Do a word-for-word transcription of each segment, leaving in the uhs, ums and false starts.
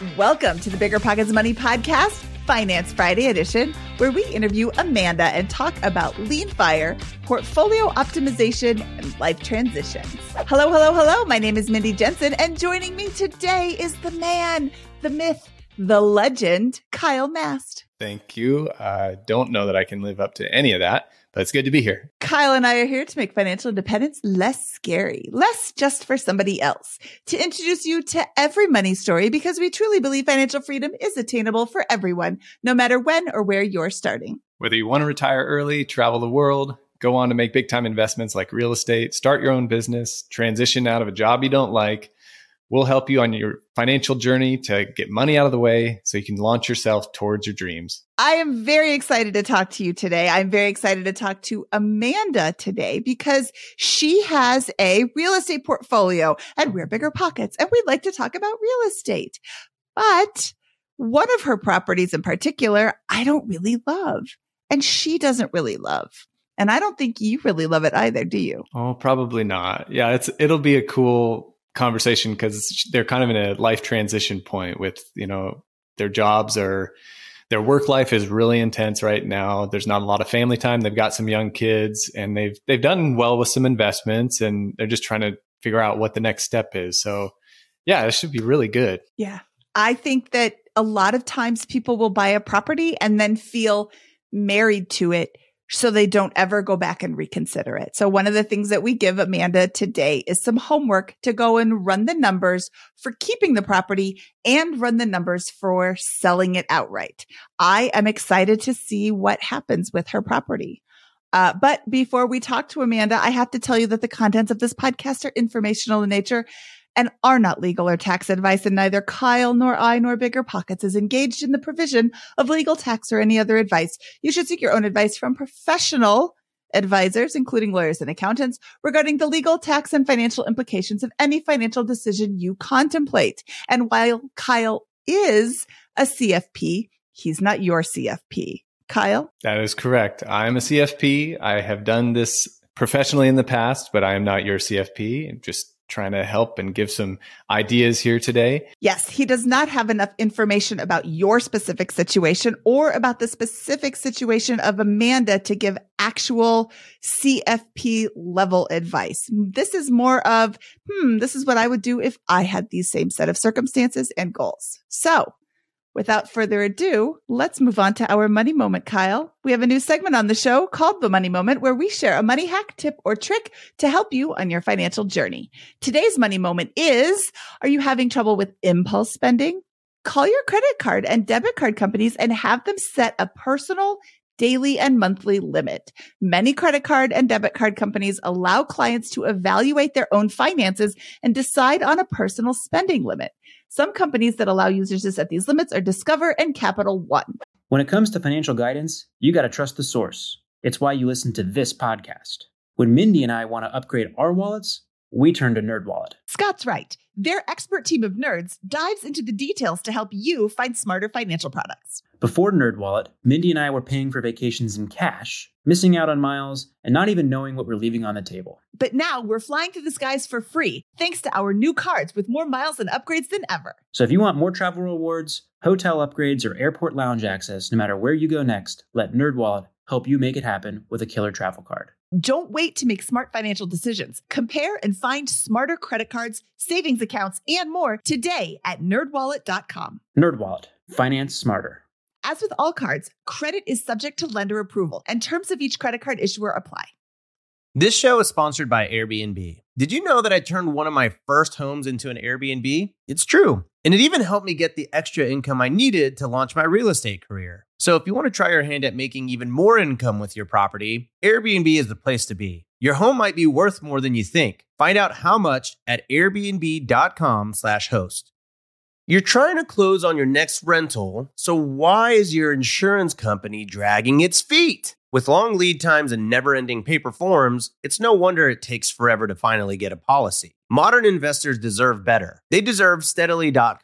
Welcome to the Bigger Pockets Money Podcast, Finance Friday edition, where we interview Amanda and talk about lean fire, portfolio optimization, and life transitions. Hello, hello, hello. My name is Mindy Jensen, and joining me today is the man, the myth, the legend, Kyle Mast. Thank you. I don't know that I can live up to any of that, but it's good to be here. Kyle and I are here to make financial independence less scary, less just for somebody else, to introduce you to every money story because we truly believe financial freedom is attainable for everyone, no matter when or where you're starting. Whether you want to retire early, travel the world, go on to make big time investments like real estate, start your own business, transition out of a job you don't like, we'll help you on your financial journey to get money out of the way so you can launch yourself towards your dreams. I am very excited to talk to you today. I'm very excited to talk to Amanda today because she has a real estate portfolio and we're Bigger Pockets and we'd like to talk about real estate. But one of her properties in particular, I don't really love and she doesn't really love. And I don't think you really love it either, do you? Oh, probably not. Yeah, it's it'll be a cool conversation because they're kind of in a life transition point with, you know, their jobs are, their work life is really intense right now. There's not a lot of family time. They've got some young kids and they've, they've done well with some investments and they're just trying to figure out what the next step is. So yeah, it should be really good. Yeah. I think that a lot of times people will buy a property and then feel married to it, so they don't ever go back and reconsider it. So one of the things that we give Amanda today is some homework to go and run the numbers for keeping the property and run the numbers for selling it outright. I am excited to see what happens with her property. Uh, but before we talk to Amanda, I have to tell you that the contents of this podcast are informational in nature and are not legal or tax advice, and neither Kyle nor I nor Bigger Pockets is engaged in the provision of legal, tax, or any other advice. You should seek your own advice from professional advisors, including lawyers and accountants, regarding the legal, tax, and financial implications of any financial decision you contemplate. And while Kyle is a C F P, he's not your C F P. Kyle? That is correct. I'm a C F P. I have done this professionally in the past, but I am not your C F P. I'm just trying to help and give some ideas here today. Yes, he does not have enough information about your specific situation or about the specific situation of Amanda to give actual C F P level advice. This is more of, hmm, this is what I would do if I had these same set of circumstances and goals. So without further ado, let's move on to our money moment, Kyle. We have a new segment on the show called The Money Moment, where we share a money hack, tip, or trick to help you on your financial journey. Today's money moment is, are you having trouble with impulse spending? Call your credit card and debit card companies and have them set a personal daily and monthly limit. Many credit card and debit card companies allow clients to evaluate their own finances and decide on a personal spending limit. Some companies that allow users to set these limits are Discover and Capital One. When it comes to financial guidance, you got to trust the source. It's why you listen to this podcast. When Mindy and I want to upgrade our wallets, we turn to NerdWallet. Scott's right. Their expert team of nerds dives into the details to help you find smarter financial products. Before NerdWallet, Mindy and I were paying for vacations in cash, missing out on miles, and not even knowing what we're leaving on the table. But now we're flying through the skies for free, thanks to our new cards with more miles and upgrades than ever. So if you want more travel rewards, hotel upgrades, or airport lounge access, no matter where you go next, let NerdWallet help you make it happen with a killer travel card. Don't wait to make smart financial decisions. Compare and find smarter credit cards, savings accounts, and more today at nerd wallet dot com. NerdWallet. Finance smarter. As with all cards, credit is subject to lender approval, and terms of each credit card issuer apply. This show is sponsored by Airbnb. Did you know that I turned one of my first homes into an Airbnb? It's true. And it even helped me get the extra income I needed to launch my real estate career. So if you want to try your hand at making even more income with your property, Airbnb is the place to be. Your home might be worth more than you think. Find out how much at airbnb dot com slash host. You're trying to close on your next rental, so why is your insurance company dragging its feet? With long lead times and never-ending paper forms, it's no wonder it takes forever to finally get a policy. Modern investors deserve better. They deserve steadily dot com.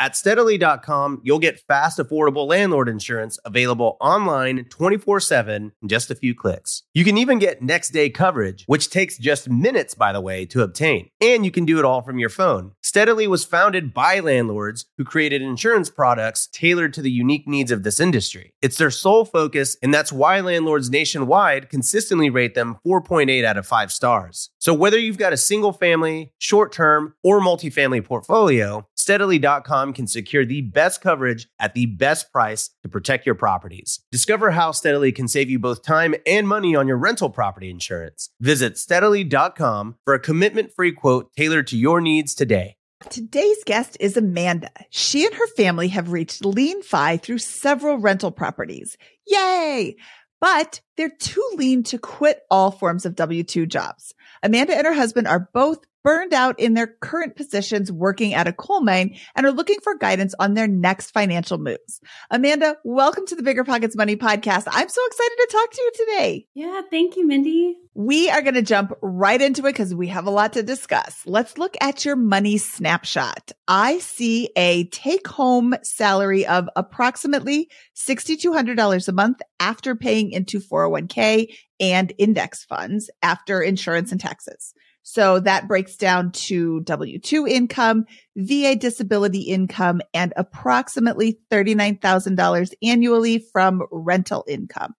At Steadily dot com, you'll get fast, affordable landlord insurance available online twenty-four seven in just a few clicks. You can even get next day coverage, which takes just minutes, by the way, to obtain. And you can do it all from your phone. Steadily was founded by landlords who created insurance products tailored to the unique needs of this industry. It's their sole focus, and that's why landlords nationwide consistently rate them four point eight out of five stars. So whether you've got a single family, short-term, or multifamily portfolio, Steadily dot com can secure the best coverage at the best price to protect your properties. Discover how Steadily can save you both time and money on your rental property insurance. Visit Steadily dot com for a commitment-free quote tailored to your needs today. Today's guest is Amanda. She and her family have reached lean-fi through several rental properties. Yay! But they're too lean to quit all forms of W two jobs. Amanda and her husband are both burned out in their current positions working at a coal mine and are looking for guidance on their next financial moves. Amanda, welcome to the Bigger Pockets Money Podcast. I'm so excited to talk to you today. Yeah, thank you, Mindy. We are going to jump right into it because we have a lot to discuss. Let's look at your money snapshot. I see a take-home salary of approximately six thousand two hundred dollars a month after paying into four oh one k and index funds after insurance and taxes. So that breaks down to W two income, V A disability income, and approximately thirty-nine thousand dollars annually from rental income.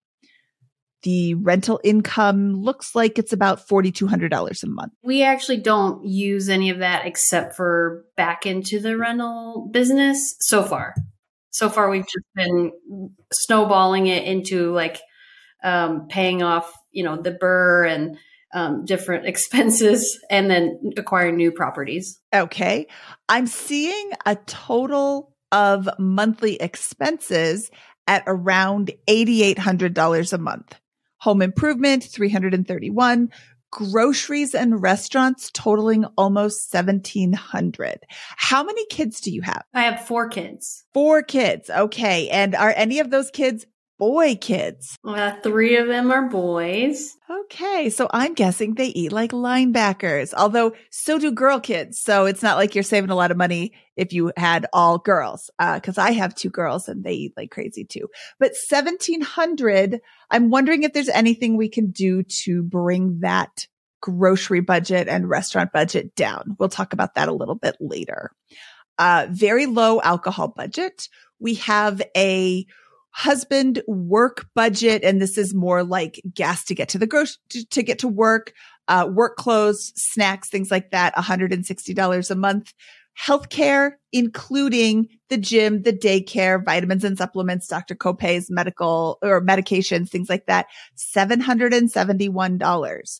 The rental income looks like it's about four thousand two hundred dollars a month. We actually don't use any of that except for back into the rental business so far. So far, we've just been snowballing it into like um, paying off, you know, the B R R R and Um, different expenses and then acquire new properties. Okay. I'm seeing a total of monthly expenses at around eight thousand eight hundred dollars a month. Home improvement, three hundred thirty-one dollars. Groceries and restaurants totaling almost seventeen hundred dollars. How many kids do you have? I have four kids. Four kids. Okay. And are any of those kids boy kids? Uh, three of them are boys. Okay. So I'm guessing they eat like linebackers, although so do girl kids. So it's not like you're saving a lot of money if you had all girls, uh, cause I have two girls and they eat like crazy too. But seventeen hundred, I'm wondering if there's anything we can do to bring that grocery budget and restaurant budget down. We'll talk about that a little bit later. Uh, very low alcohol budget. We have a husband work budget, and this is more like gas to get to the grocery, to, to get to work, uh, work clothes, snacks, things like that, one hundred sixty dollars a month. Healthcare, including the gym, the daycare, vitamins and supplements, doctor copays, medical or medications, things like that, seven hundred seventy-one dollars.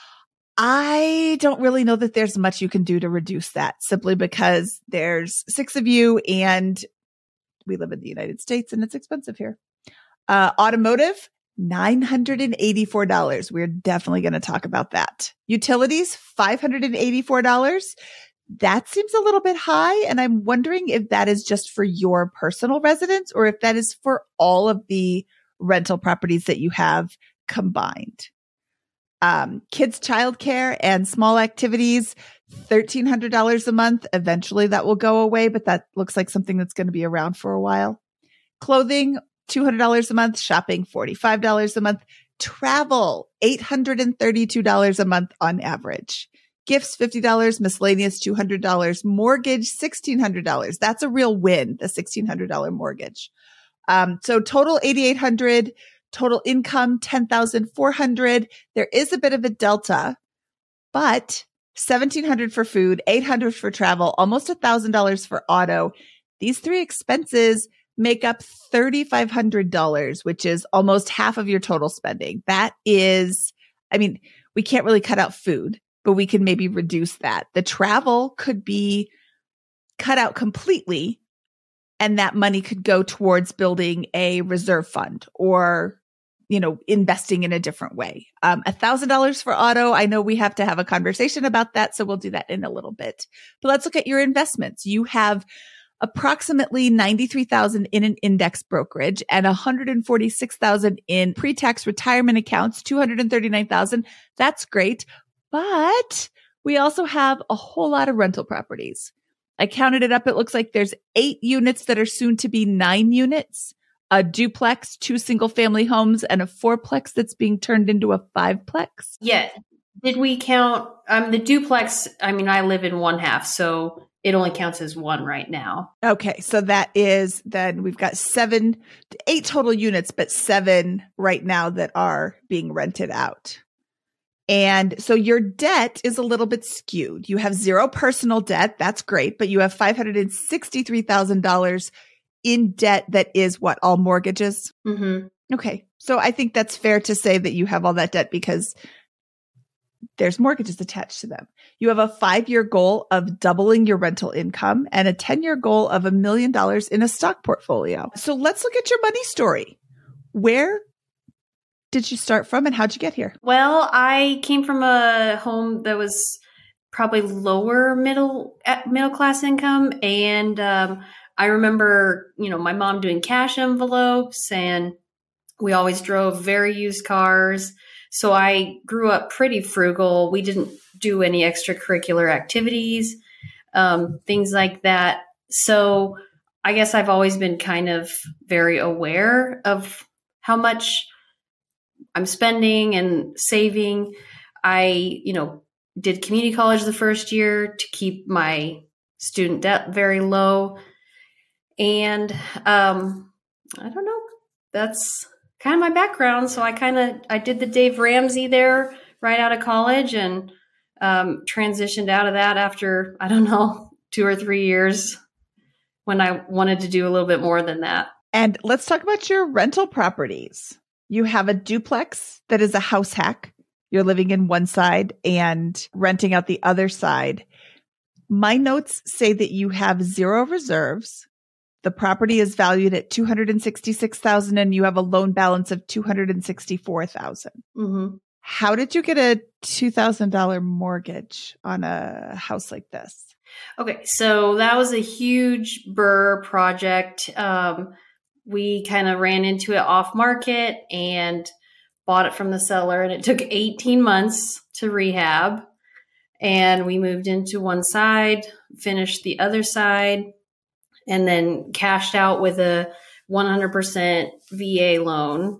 I don't really know that there's much you can do to reduce that simply because there's six of you and we live in the United States and it's expensive here. Uh, automotive, nine hundred eighty-four dollars. We're definitely going to talk about that. Utilities, five hundred eighty-four dollars. That seems a little bit high. And I'm wondering if that is just for your personal residence or if that is for all of the rental properties that you have combined. Um, kids' childcare and small activities, thirteen hundred dollars a month. Eventually that will go away, but that looks like something that's going to be around for a while. Clothing, two hundred dollars a month. Shopping, forty-five dollars a month. Travel, eight hundred thirty-two dollars a month on average. Gifts, fifty dollars. Miscellaneous, two hundred dollars. Mortgage, sixteen hundred dollars. That's a real win, the sixteen hundred dollars mortgage. Um, so total eight thousand eight hundred dollars. Total income, ten thousand four hundred dollars. There is a bit of a delta, but seventeen hundred dollars for food, eight hundred dollars for travel, almost one thousand dollars for auto. These three expenses make up three thousand five hundred dollars, which is almost half of your total spending. That is, I mean, we can't really cut out food, but we can maybe reduce that. The travel could be cut out completely, and that money could go towards building a reserve fund or, you know, investing in a different way. Um, a thousand dollars for auto. I know we have to have a conversation about that, so we'll do that in a little bit. But let's look at your investments. You have approximately ninety-three thousand in an index brokerage and one hundred forty-six thousand in pre-tax retirement accounts, two hundred thirty-nine thousand. That's great. But we also have a whole lot of rental properties. I counted it up. It looks like there's eight units that are soon to be nine units, a duplex, two single family homes, and a fourplex that's being turned into a fiveplex. Yeah. Did we count um, the duplex? I mean, I live in one half, so it only counts as one right now. Okay. So that is then we've got seven, eight total units, but seven right now that are being rented out. And so your debt is a little bit skewed. You have zero personal debt. That's great. But you have five hundred sixty-three thousand dollars in debt that is what? All mortgages? Mm-hmm. Okay. So I think that's fair to say that you have all that debt because there's mortgages attached to them. You have a five-year goal of doubling your rental income and a ten-year goal of a million dollars in a stock portfolio. So let's look at your money story. Where did you start from and how'd you get here? Well, I came from a home that was probably lower middle middle class income, and um, I remember, you know, my mom doing cash envelopes, and we always drove very used cars. So I grew up pretty frugal. We didn't do any extracurricular activities, um, things like that. So I guess I've always been kind of very aware of how much I'm spending and saving. I, you know, did community college the first year to keep my student debt very low. And um, I don't know, that's kind of my background. So I kind of, I did the Dave Ramsey there right out of college and um, transitioned out of that after, I don't know, two or three years when I wanted to do a little bit more than that. And let's talk about your rental properties. You have a duplex that is a house hack. You're living in one side and renting out the other side. My notes say that you have zero reserves. The property is valued at two hundred sixty-six thousand dollars and you have a loan balance of two hundred sixty-four thousand dollars. Mm-hmm. How did you get a two thousand dollars mortgage on a house like this? Okay, so that was a huge burr project. Um, we kind of ran into it off market and bought it from the seller, and it took eighteen months to rehab. And we moved into one side, finished the other side, and then cashed out with a one hundred percent V A loan.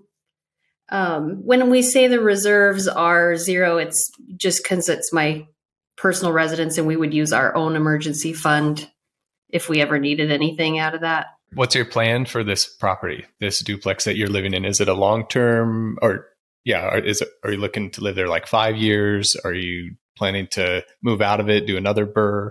Um, when we say the reserves are zero, it's just because it's my personal residence and we would use our own emergency fund if we ever needed anything out of that. What's your plan for this property, this duplex that you're living in? Is it a long-term or yeah, or is it, are you looking to live there like five years? Are you planning to move out of it, do another burr?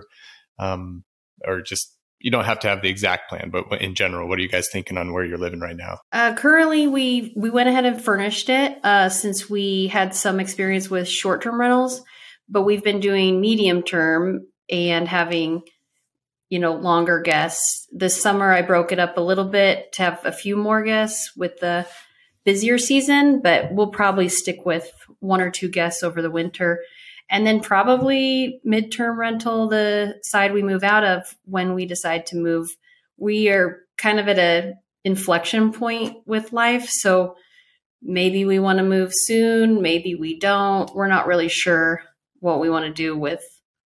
Um, or just, you don't have to have the exact plan, but in general, what are you guys thinking on where you're living right now? Uh, currently, we we went ahead and furnished it uh, since we had some experience with short-term rentals, but we've been doing medium-term and having, you know, longer guests. This summer, I broke it up a little bit to have a few more guests with the busier season, but we'll probably stick with one or two guests over the winter. And then probably midterm rental, the side we move out of when we decide to move. We are kind of at a inflection point with life. So maybe we want to move soon. Maybe we don't. We're not really sure what we want to do with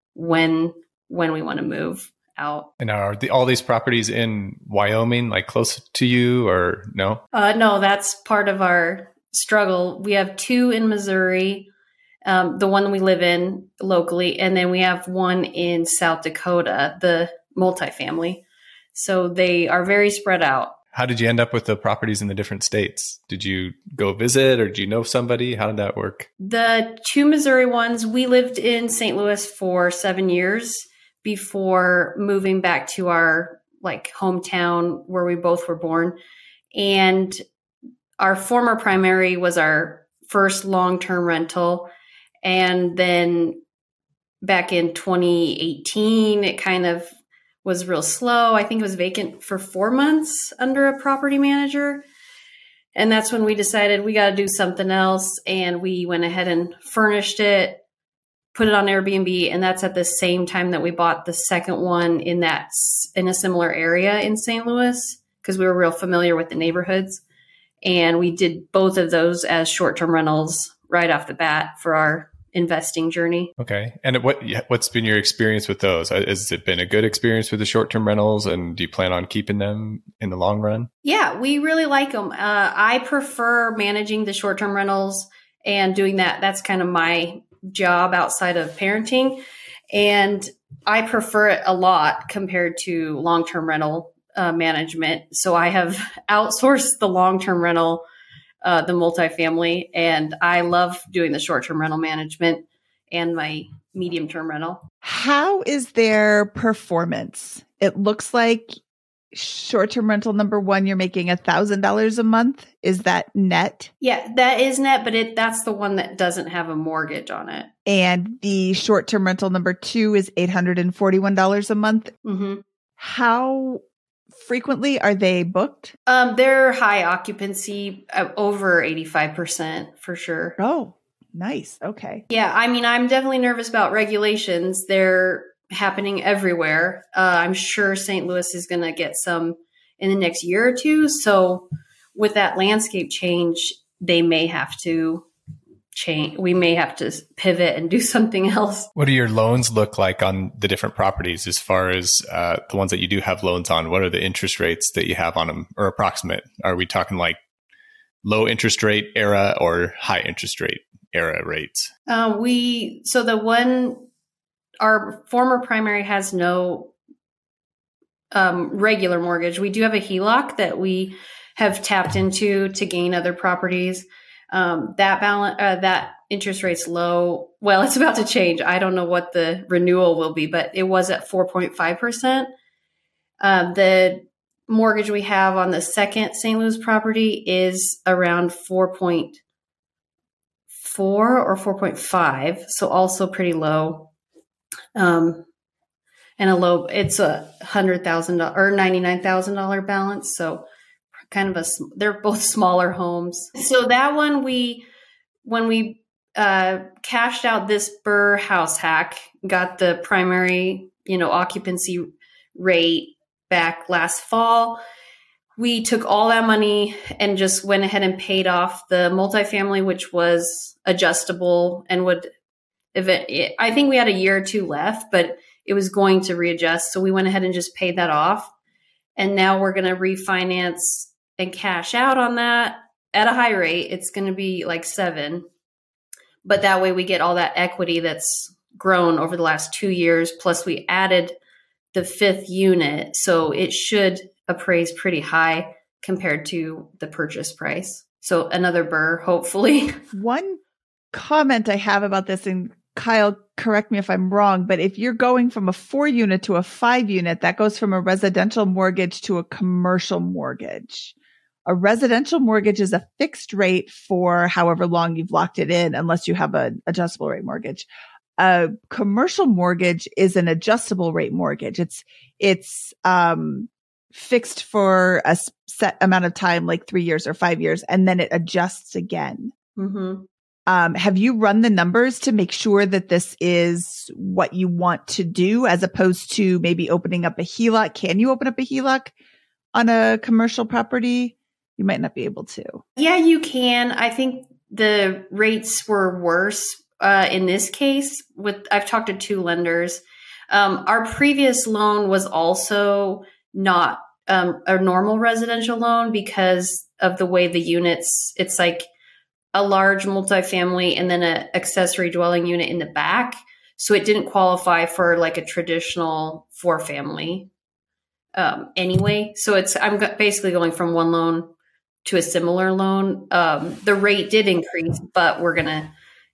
when, when we want to move out. And are the, all these properties in Wyoming, like close to you or no? Uh, no, that's part of our struggle. We have two in Missouri. Um, the one we live in locally, and then we have one in South Dakota, the multifamily. So they are very spread out. How did you end up with the properties in the different states? Did you go visit or did you know somebody? How did that work? The two Missouri ones, we lived in Saint Louis for seven years before moving back to our like hometown where we both were born. And our former primary was our first long-term rental. And then back in twenty eighteen, it kind of was real slow. I think it was vacant for four months under a property manager. And that's when we decided we got to do something else. And we went ahead and furnished it, put it on Airbnb. And that's at the same time that we bought the second one in that, in a similar area in Saint Louis, because we were real familiar with the neighborhoods. And we did both of those as short-term rentals right off the bat for our investing journey. Okay. And what, what's been your experience with those? Has it been a good experience with the short-term rentals, and do you plan on keeping them in the long run? Yeah, we really like them. Uh, I prefer managing the short-term rentals and doing that. That's kind of my job outside of parenting. And I prefer it a lot compared to long-term rental uh, management. So I have outsourced the long-term rental, uh, the multifamily, and I love doing the short-term rental management and my medium-term rental. How is their performance? It looks like short-term rental number one, you're making a thousand dollars a month. Is that net? Yeah, that is net, but it that's the one that doesn't have a mortgage on it. And the short-term rental number two is eight hundred forty-one dollars a month. Mm-hmm. How frequently are they booked? Um, they're high occupancy, uh, over eighty-five percent for sure. Oh, nice. Okay. Yeah, I mean, I'm definitely nervous about regulations. They're happening everywhere. Uh, I'm sure Saint Louis is going to get some in the next year or two. So with that landscape change, they may have to change. We may have to pivot and do something else. What do your loans look like on the different properties as far as uh, the ones that you do have loans on? What are the interest rates that you have on them, or approximate? Are we talking like low interest rate era or high interest rate era rates? Uh, we, so the one, our former primary has no um, regular mortgage. We do have a H E L O C that we have tapped into to gain other properties. Um, that balance, uh, that interest rate's low. Well, it's about to change. I don't know what the renewal will be, but it was at four point five percent. Uh, the mortgage we have on the second Saint Louis property is around four point four or four point five. So also pretty low. Um, and a low, it's a hundred thousand or ninety-nine thousand dollars balance. So kind of a, they're both smaller homes. So that one, we, when we, uh, cashed out this Burr house hack, got the primary, you know, occupancy rate back last fall. We took all that money and just went ahead and paid off the multifamily, which was adjustable and would, if it, I think we had a year or two left, but it was going to readjust. So we went ahead and just paid that off. And now we're going to refinance and cash out on that at a high rate. It's going to be like seven, but that way we get all that equity that's grown over the last two years. Plus we added the fifth unit. So it should appraise pretty high compared to the purchase price. So another Burr, hopefully. One comment I have about this, and Kyle, correct me if I'm wrong, but if you're going from a four unit to a five unit, that goes from a residential mortgage to a commercial mortgage. A residential mortgage is a fixed rate for however long you've locked it in, unless you have an adjustable rate mortgage. A commercial mortgage is an adjustable rate mortgage. It's, it's, um, fixed for a set amount of time, like three years or five years, and then it adjusts again. Mm-hmm. Um, have you run the numbers to make sure that this is what you want to do, as opposed to maybe opening up a H E L O C? Can you open up a H E L O C on a commercial property? You might not be able to. Yeah, you can. I think the rates were worse uh, in this case. With I've talked to two lenders. Um, our previous loan was also not um, a normal residential loan because of the way the units, it's like a large multifamily and then an accessory dwelling unit in the back. So it didn't qualify for like a traditional four family um, anyway. So it's, I'm basically going from one loan to a similar loan. Um, the rate did increase, but we're going to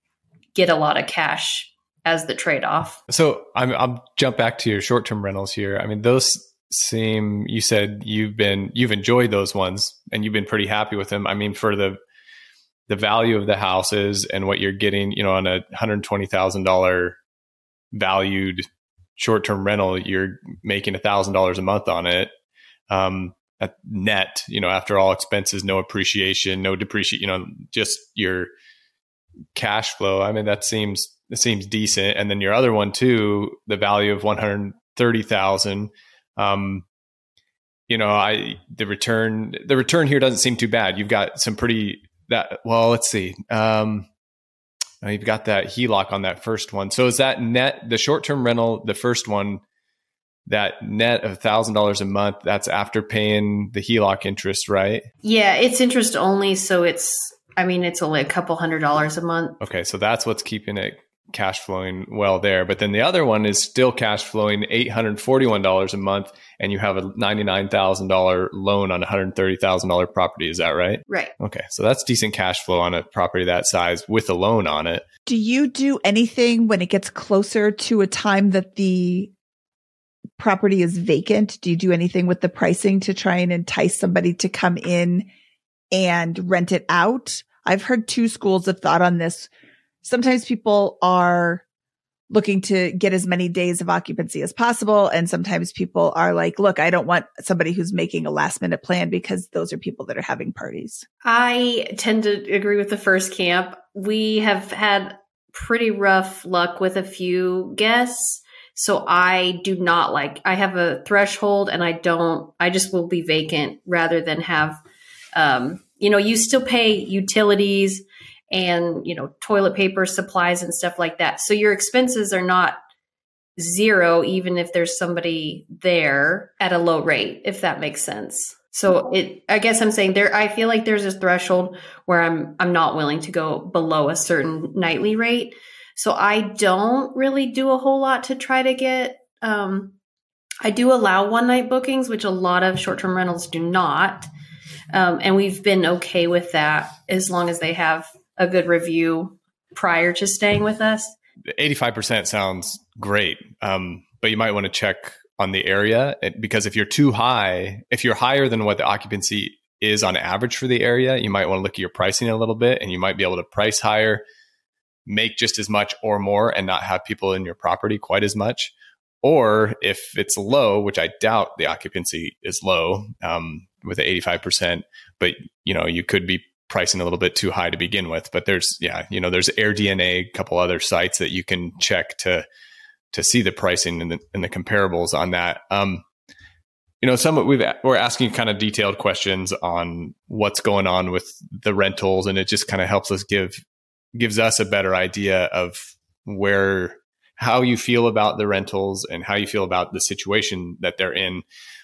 get a lot of cash as the trade-off. So I'm, I'll jump back to your short-term rentals here. I mean, those seem, you said you've been, you've enjoyed those ones and you've been pretty happy with them. I mean, for the, the value of the houses and what you're getting, you know, on a one hundred twenty thousand dollars valued short-term rental, you're making a thousand dollars a month on it. Um, at net, you know, after all expenses, no appreciation, no depreciation, you know, just your cash flow. I mean, that seems, it seems decent. And then your other one too, the value of one hundred thirty thousand, um, you know, I, the return, the return here doesn't seem too bad. You've got some pretty, that, well, let's see. Um, uh, you've got that H E L O C on that first one. So is that net, the short-term rental, the first one, that net of one thousand dollars a month, that's after paying the H E L O C interest, right? Yeah, it's interest only. So it's, I mean, it's only a couple hundred dollars a month. Okay, so that's what's keeping it cash flowing well there. But then the other one is still cash flowing eight hundred forty-one dollars a month, and you have a ninety-nine thousand dollars loan on a one hundred thirty thousand dollars property. Is that right? Right. Okay, so that's decent cash flow on a property that size with a loan on it. Do you do anything when it gets closer to a time that the property is vacant? Do you do anything with the pricing to try and entice somebody to come in and rent it out? I've heard two schools of thought on this. Sometimes people are looking to get as many days of occupancy as possible. And sometimes people are like, look, I don't want somebody who's making a last minute plan, because those are people that are having parties. I tend to agree with the first camp. We have had pretty rough luck with a few guests. So I do not like, I have a threshold, and I don't, I just will be vacant rather than have, um, you know, you still pay utilities and, you know, toilet paper, supplies and stuff like that. So your expenses are not zero, even if there's somebody there at a low rate, if that makes sense. So it, I guess I'm saying there, I feel like there's a threshold where I'm, I'm not willing to go below a certain nightly rate. So I don't really do a whole lot to try to get, um, I do allow one night bookings, which a lot of short-term rentals do not. Um, and we've been okay with that as long as they have a good review prior to staying with us. eighty-five percent sounds great. Um, but you might want to check on the area, because if you're too high, if you're higher than what the occupancy is on average for the area, you might want to look at your pricing a little bit, and you might be able to price higher, make just as much or more, and not have people in your property quite as much. Or if it's low, which I doubt the occupancy is low, um, with the eighty-five percent, but you know, you could be pricing a little bit too high to begin with. But there's, yeah, you know, there's AirDNA, a couple other sites that you can check to, to see the pricing and the, and the comparables on that. Um, you know, some we've, we're asking kind of detailed questions on what's going on with the rentals, and it just kind of helps us give, gives us a better idea of where, how you feel about the rentals and how you feel about the situation that they're in.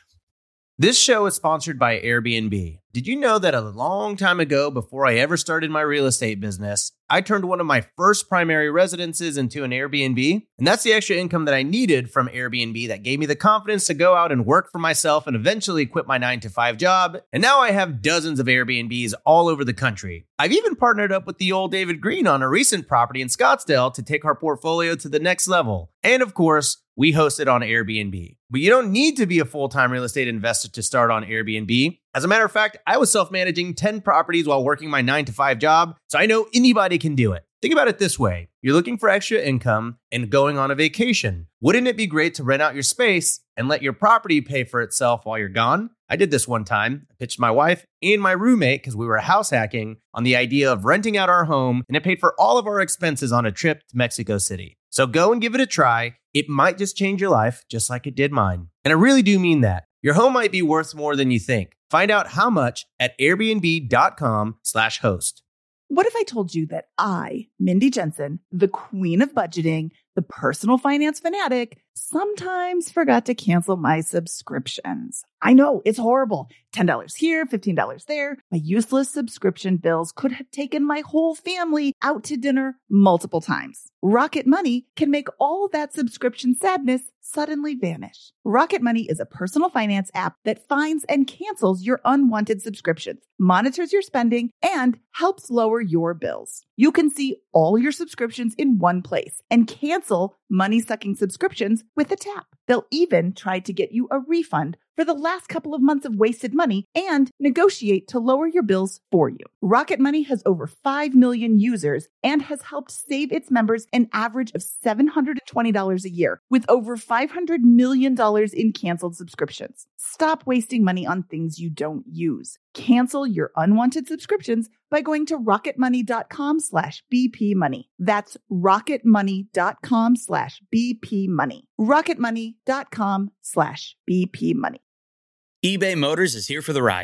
This show is sponsored by Airbnb. Did you know that a long time ago, before I ever started my real estate business, I turned one of my first primary residences into an Airbnb? And that's the extra income that I needed from Airbnb that gave me the confidence to go out and work for myself and eventually quit my nine to five job. And now I have dozens of Airbnbs all over the country. I've even partnered up with the old David Green on a recent property in Scottsdale to take our portfolio to the next level. And of course, we host it on Airbnb. But you don't need to be a full-time real estate investor to start on Airbnb. As a matter of fact, I was self-managing ten properties while working my nine to five job, so I know anybody can do it. Think about it this way. You're looking for extra income and going on a vacation. Wouldn't it be great to rent out your space and let your property pay for itself while you're gone? I did this one time. I pitched my wife and my roommate, because we were house hacking, on the idea of renting out our home, and it paid for all of our expenses on a trip to Mexico City. So go and give it a try. It might just change your life, just like it did mine. And I really do mean that. Your home might be worth more than you think. Find out how much at airbnb.com slash host. What if I told you that I, Mindy Jensen, the queen of budgeting, the personal finance fanatic, sometimes forgot to cancel my subscriptions? I know, it's horrible. ten dollars here, fifteen dollars there. My useless subscription bills could have taken my whole family out to dinner multiple times. Rocket Money can make all that subscription sadness suddenly vanish. Rocket Money is a personal finance app that finds and cancels your unwanted subscriptions, monitors your spending, and helps lower your bills. You can see all your subscriptions in one place and cancel money-sucking subscriptions with a tap. They'll even try to get you a refund for the last couple of months of wasted money and negotiate to lower your bills for you. Rocket Money has over five million users and has helped save its members an average of seven hundred twenty dollars a year, with over five hundred million dollars in canceled subscriptions. Stop wasting money on things you don't use. Cancel your unwanted subscriptions by going to rocketmoney.com slash BP money. That's rocketmoney.com slash BP money. rocketmoney.com slash BP money. eBay Motors is here for the ride.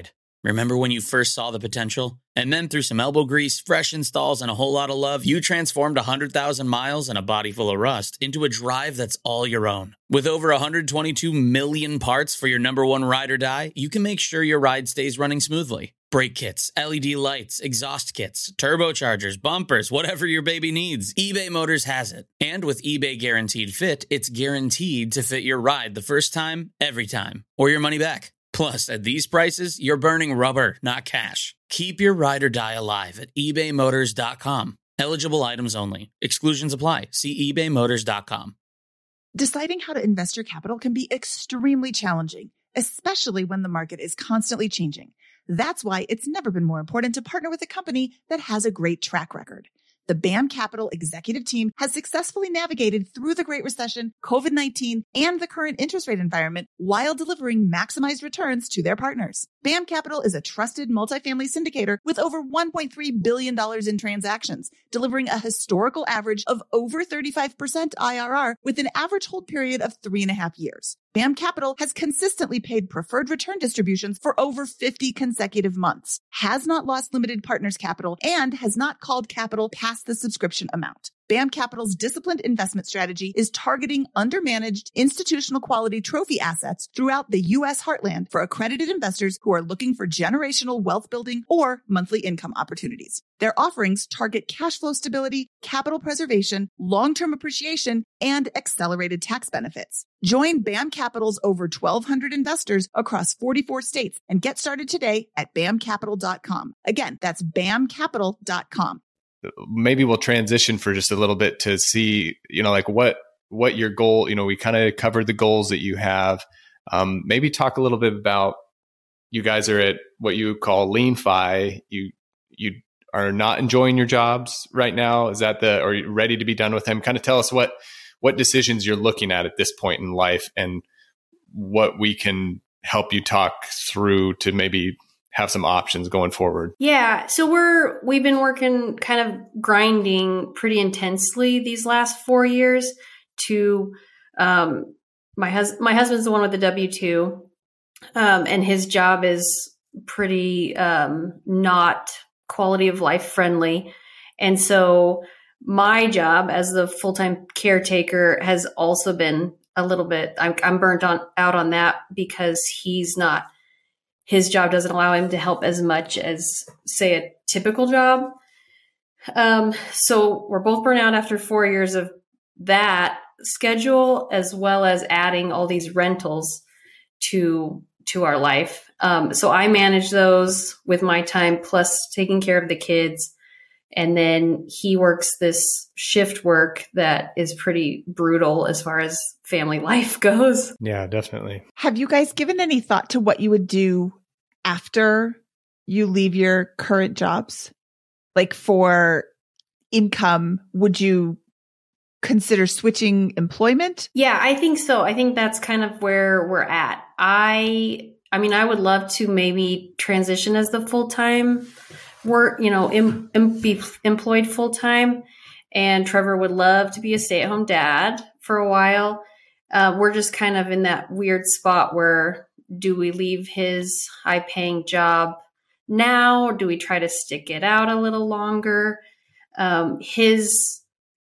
Remember when you first saw the potential? And then through some elbow grease, fresh installs, and a whole lot of love, you transformed one hundred thousand miles and a body full of rust into a drive that's all your own. With over one hundred twenty-two million parts for your number one ride or die, you can make sure your ride stays running smoothly. Brake kits, L E D lights, exhaust kits, turbochargers, bumpers, whatever your baby needs, eBay Motors has it. And with eBay Guaranteed Fit, it's guaranteed to fit your ride the first time, every time, or your money back. Plus, at these prices, you're burning rubber, not cash. Keep your ride or die alive at ebay motors dot com. Eligible items only. Exclusions apply. See ebay motors dot com. Deciding how to invest your capital can be extremely challenging, especially when the market is constantly changing. That's why it's never been more important to partner with a company that has a great track record. The B A M Capital executive team has successfully navigated through the Great Recession, COVID nineteen, and the current interest rate environment while delivering maximized returns to their partners. B A M Capital is a trusted multifamily syndicator with over one point three billion dollars in transactions, delivering a historical average of over thirty-five percent I R R with an average hold period of three and a half years. B A M Capital has consistently paid preferred return distributions for over fifty consecutive months, has not lost limited partners capital, and has not called capital past the subscription amount. B A M Capital's disciplined investment strategy is targeting undermanaged institutional quality trophy assets throughout the U S heartland for accredited investors who are looking for generational wealth building or monthly income opportunities. Their offerings target cash flow stability, capital preservation, long-term appreciation, and accelerated tax benefits. Join B A M Capital's over twelve hundred investors across forty-four states and get started today at B A M capital dot com. Again, that's B A M capital dot com. Maybe we'll transition for just a little bit to see, you know, like what, what your goal, you know, we kind of covered the goals that you have. Um, maybe talk a little bit about, you guys are at what you call lean fi. You, you are not enjoying your jobs right now. Is that the, or are you ready to be done with them? Kind of tell us what, what decisions you're looking at at this point in life and what we can help you talk through to maybe have some options going forward. Yeah. So we're, we've been working kind of grinding pretty intensely these last four years to, um, my hus- my husband's the one with the W two, um, and his job is pretty, um, not quality of life friendly. And so my job as the full-time caretaker has also been a little bit, I'm, I'm burnt on out on that because he's not, his job doesn't allow him to help as much as, say, a typical job. Um, so we're both burnt out after four years of that schedule, as well as adding all these rentals to to our life. Um, so I manage those with my time, plus taking care of the kids. And then he works this shift work that is pretty brutal as far as family life goes. Yeah, definitely. Have you guys given any thought to what you would do after you leave your current jobs? Like for income, would you consider switching employment? Yeah, I think so. I think that's kind of where we're at. I, I mean, I would love to maybe transition as the full-time work, you know, em, em, be employed full-time. And Trevor would love to be a stay-at-home dad for a while. Uh, we're just kind of in that weird spot where do we leave his high-paying job now? Or do we try to stick it out a little longer? Um, his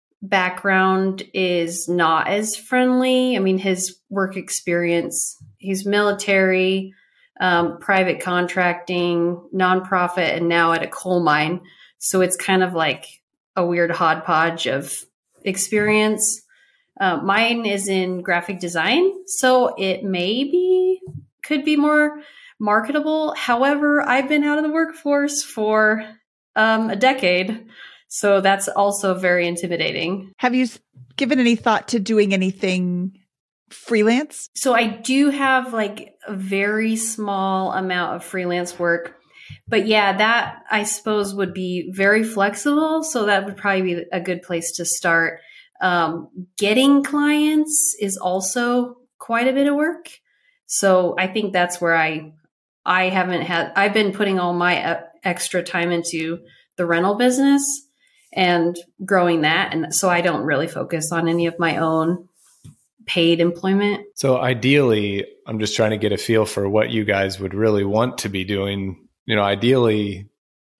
background is not as friendly. I mean, his work experience, he's military, um, private contracting, nonprofit, and now at a coal mine. So it's kind of like a weird hodgepodge of experience. Uh, mine is in graphic design, so it maybe could be more marketable. However, I've been out of the workforce for um, a decade, so that's also very intimidating. Have you given any thought to doing anything freelance? So I do have like a very small amount of freelance work. But yeah, that I suppose would be very flexible. So that would probably be a good place to start. Um, getting clients is also quite a bit of work. So I think that's where I, I haven't had, I've been putting all my extra time into the rental business and growing that. And so I don't really focus on any of my own paid employment. So ideally, I'm just trying to get a feel for what you guys would really want to be doing you know, ideally,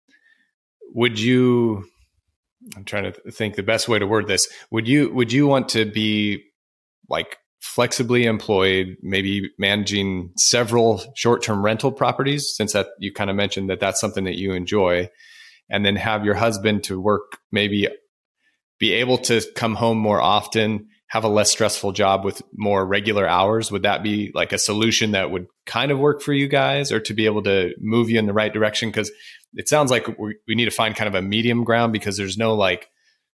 would you, I'm trying to think the best way to word this. Would you, would you want to be like flexibly employed, maybe managing several short-term rental properties, since that you kind of mentioned that that's something that you enjoy, and then have your husband to work, maybe be able to come home more often, have a less stressful job with more regular hours? Would that be like a solution that would kind of work for you guys, or to be able to move you in the right direction? Because it sounds like we, we need to find kind of a medium ground, because there's no like,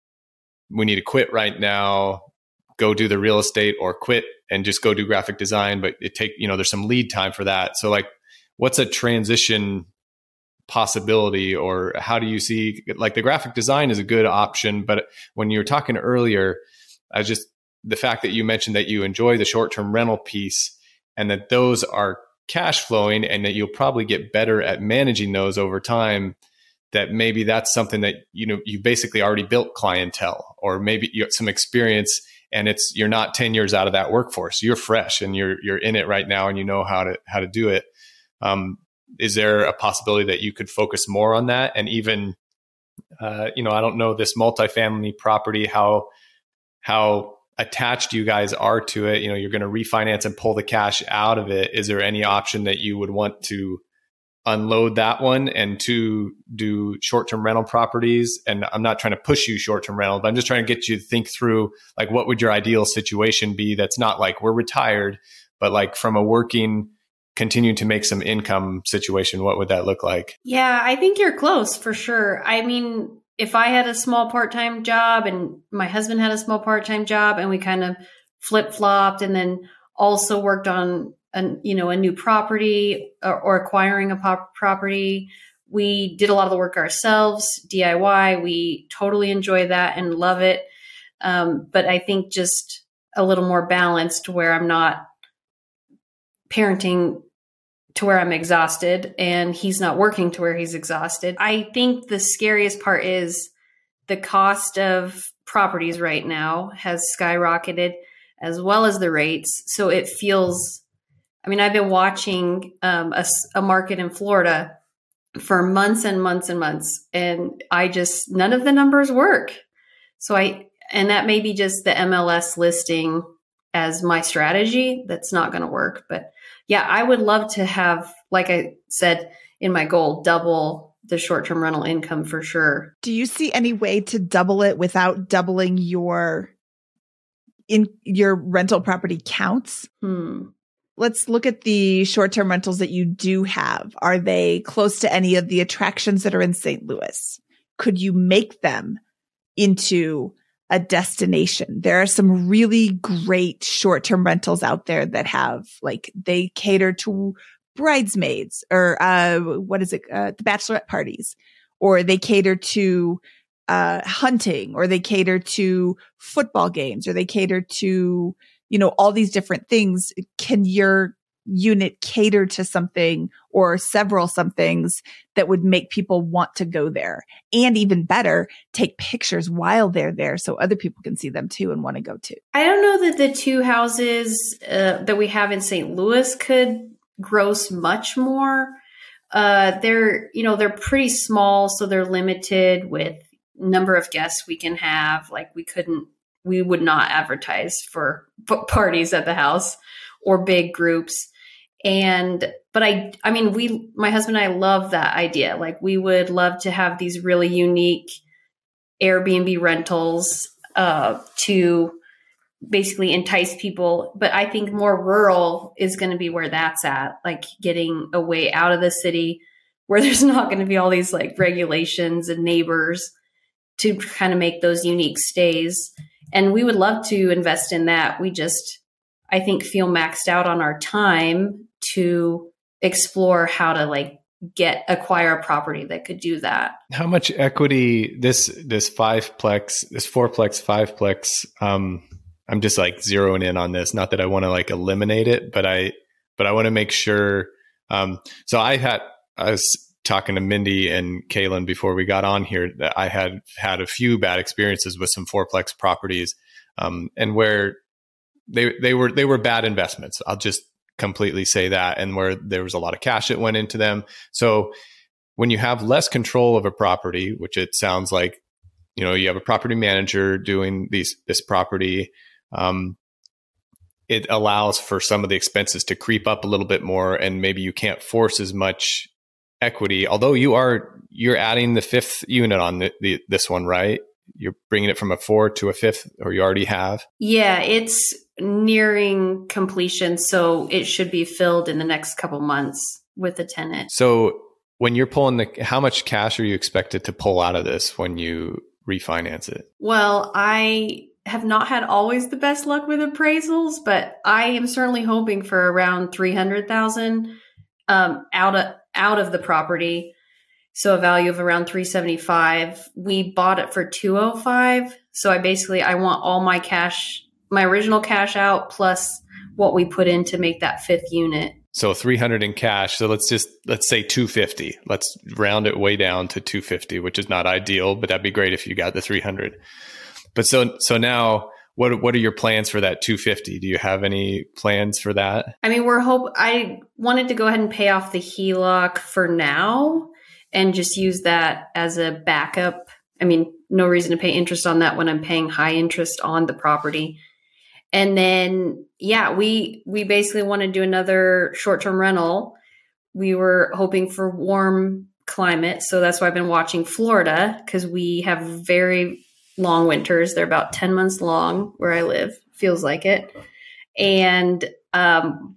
we need to quit right now, go do the real estate, or quit and just go do graphic design. But it take, you know, there's some lead time for that. So like, what's a transition possibility, or how do you see, like, the graphic design is a good option, but when you were talking earlier, I just, the fact that you mentioned that you enjoy the short-term rental piece and that those are cash flowing and that you'll probably get better at managing those over time, that maybe that's something that, you know, you basically already built clientele, or maybe you have some experience and it's, you're not ten years out of that workforce. You're fresh and you're, you're in it right now and you know how to, how to do it. Um, is there a possibility that you could focus more on that? And even, uh, you know, I don't know this multifamily property, how, how attached you guys are to it. You know, you're going to refinance and pull the cash out of it. Is there any option that you would want to unload that one and to do short-term rental properties? And I'm not trying to push you short-term rental, but I'm just trying to get you to think through, like, what would your ideal situation be? That's not like we're retired, but like from a working, continue to make some income situation, what would that look like? Yeah, I think you're close for sure. I mean, if I had a small part-time job and my husband had a small part-time job and we kind of flip-flopped, and then also worked on a, you know, a new property or, or acquiring a pop- property, we did a lot of the work ourselves, D I Y. We totally enjoy that and love it. Um, but I think just a little more balanced, where I'm not parenting to where I'm exhausted and he's not working to where he's exhausted. I think the scariest part is the cost of properties right now has skyrocketed, as well as the rates. So it feels, I mean, I've been watching um, a, a market in Florida for months and months and months, and I just, none of the numbers work. So I, and that may be just the M L S listing as my strategy. That's not going to work. But yeah, I would love to have, like I said in my goal, double the short-term rental income for sure. Do you see any way to double it without doubling your in your rental property counts? Hmm. Let's look at the short-term rentals that you do have. Are they close to any of the attractions that are in Saint Louis? Could you make them into a destination? There are some really great short-term rentals out there that have, like, they cater to bridesmaids, or uh, what is it? Uh, the bachelorette parties, or they cater to uh, hunting, or they cater to football games, or they cater to, you know, all these different things. Can your unit cater to something or several somethings that would make people want to go there? And even better, take pictures while they're there so other people can see them too and want to go too. I don't know that the two houses uh, that we have in Saint Louis could gross much more. Uh, they're, you know, they're pretty small, so they're limited with number of guests we can have. Like, we couldn't, we would not advertise for p- parties at the house or big groups. And, but I, I mean, we, my husband and I love that idea. Like, we would love to have these really unique Airbnb rentals, uh, to basically entice people. But I think more rural is going to be where that's at, like getting away out of the city, where there's not going to be all these like regulations and neighbors, to kind of make those unique stays. And we would love to invest in that. We just, I think, feel maxed out on our time to explore how to like get, acquire a property that could do that. How much equity this, this fiveplex, this fourplex, fiveplex, um, I'm just like zeroing in on this. Not that I want to like eliminate it, but I, but I want to make sure. Um, so I had, I was talking to Mindy and Kaylin before we got on here, that I had had a few bad experiences with some fourplex properties, um, and where they, they were, they were bad investments. I'll just completely say that. And where there was a lot of cash that went into them. So when you have less control of a property, which it sounds like, you know, you have a property manager doing these, this property, um, it allows for some of the expenses to creep up a little bit more, and maybe you can't force as much equity. Although you are, you're adding the fifth unit on the, the, this one, right? You're bringing it from a four to a fifth, or you already have? Yeah, it's nearing completion, so it should be filled in the next couple months with a tenant. So when you're pulling the, how much cash are you expected to pull out of this when you refinance it? Well, I have not had always the best luck with appraisals, but I am certainly hoping for around three hundred thousand um, out of out of the property. So a value of around three seventy-five. We bought it for two oh five. So I basically, I want all my cash, my original cash out plus what we put in to make that fifth unit. So three hundred in cash. So let's just, let's say two fifty. Let's round it way down to two fifty, which is not ideal, but that'd be great if you got the three hundred. But so, so now what, what are your plans for that two fifty? Do you have any plans for that? I mean, we're hope, I wanted to go ahead and pay off the H E L O C for now and just use that as a backup. I mean, no reason to pay interest on that when I'm paying high interest on the property. And then, yeah, we, we basically want to do another short-term rental. We were hoping for warm climate. So that's why I've been watching Florida, because we have very long winters. They're about ten months long where I live, feels like it. And, um,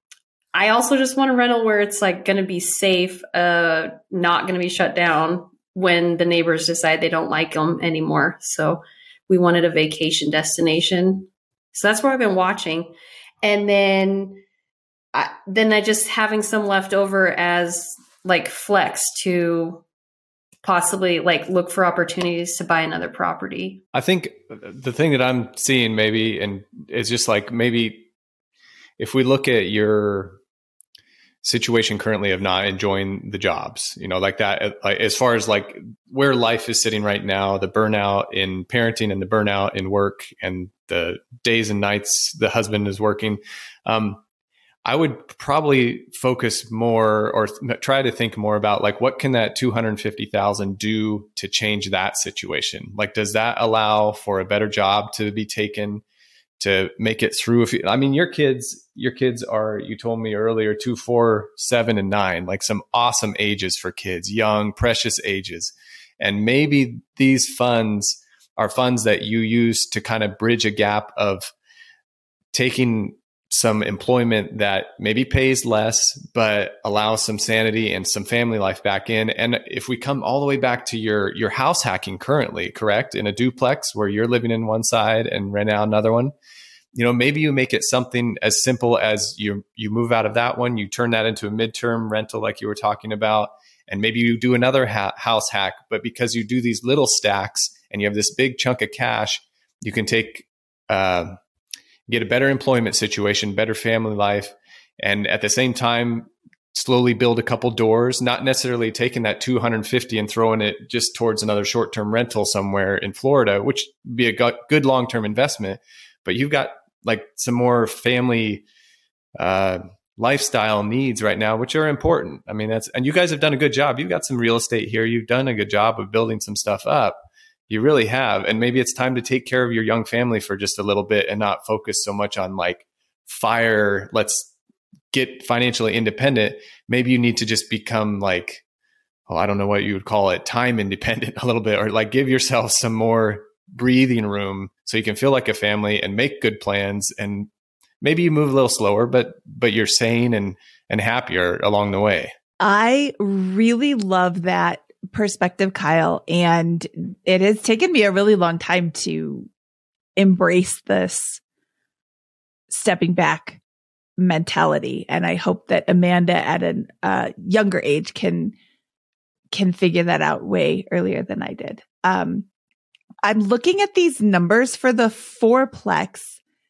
I also just want a rental where it's like going to be safe, uh, not going to be shut down when the neighbors decide they don't like them anymore. So we wanted a vacation destination. So that's where I've been watching. And then, I, then I just having some left over as like flex to possibly like look for opportunities to buy another property. I think the thing that I'm seeing maybe, and it's just like, maybe if we look at your situation currently of not enjoying the jobs, you know, like that, like as far as like where life is sitting right now, the burnout in parenting and the burnout in work and the days and nights the husband is working, um, I would probably focus more or th- try to think more about like, what can that two hundred fifty thousand do to change that situation? Like, does that allow for a better job to be taken to make it through? If you, I mean, your kids, your kids are, you told me earlier, two, four, seven, and nine, like some awesome ages for kids, young, precious ages. And maybe these funds are funds that you use to kind of bridge a gap of taking some employment that maybe pays less, but allows some sanity and some family life back in. And if we come all the way back to your, your house hacking currently, correct? In a duplex where you're living in one side and rent out another one, you know, maybe you make it something as simple as you, you move out of that one, you turn that into a midterm rental, like you were talking about. And maybe you do another ha- house hack, but because you do these little stacks and you have this big chunk of cash, you can take, uh, get a better employment situation, better family life, and at the same time, slowly build a couple doors, not necessarily taking that two hundred fifty and throwing it just towards another short-term rental somewhere in Florida, which would be a good long-term investment. But you've got like some more family uh, lifestyle needs right now, which are important. I mean, that's, and you guys have done a good job. You've got some real estate here. You've done a good job of building some stuff up. You really have. And maybe it's time to take care of your young family for just a little bit and not focus so much on like fire. Let's get financially independent. Maybe you need to just become like, oh, I don't know what you would call it, time independent a little bit, or like give yourself some more breathing room so you can feel like a family and make good plans. And maybe you move a little slower, but, but you're sane and, and happier along the way. I really love that perspective, Kyle. And it has taken me a really long time to embrace this stepping back mentality. And I hope that Amanda at a uh, younger age can, can figure that out way earlier than I did. Um, I'm looking at these numbers for the fourplex,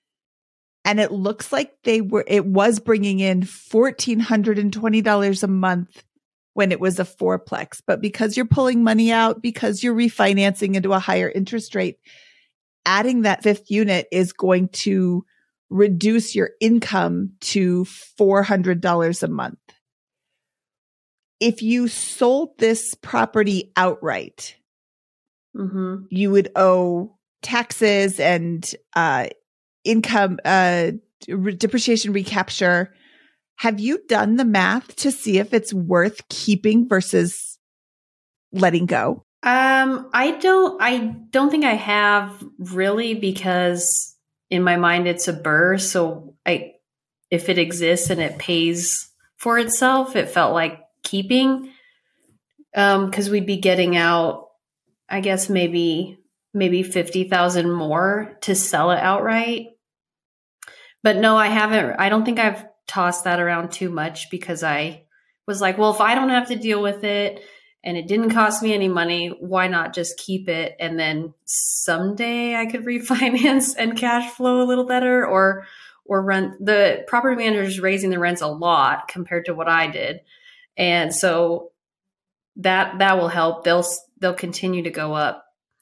and it looks like they were, it was bringing in one thousand four hundred twenty dollars a month when it was a fourplex. But because you're pulling money out, because you're refinancing into a higher interest rate, adding that fifth unit is going to reduce your income to four hundred dollars a month. if you sold this property outright, Mm-hmm. you would owe taxes and uh, income, uh, re- depreciation recapture. Have you done the math to see if it's worth keeping versus letting go? Um, I don't, I don't think I have really, because in my mind it's a burr. So I, if it exists and it pays for itself, it felt like keeping, um, cause we'd be getting out, I guess maybe, maybe fifty thousand more to sell it outright. But no, I haven't, I don't think I've tossed that around too much, because I was like, well, if I don't have to deal with it and it didn't cost me any money, why not just keep it? And then someday I could refinance and cash flow a little better, or, or rent. The property manager is raising the rents a lot compared to what I did. And so that, that will help. They'll, they'll continue to go up.